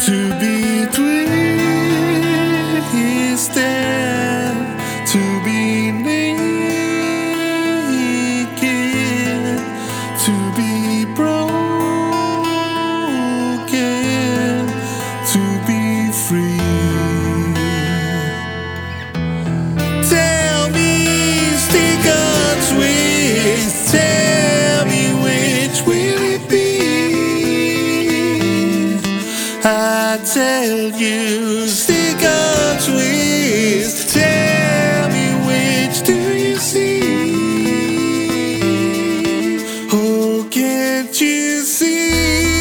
To be twisted, to be naked, to be broken, to be free. Tell me, stick or twist, tell me which will it be? I tell you, stick or twist, tell me which do you see? Oh, can't you see?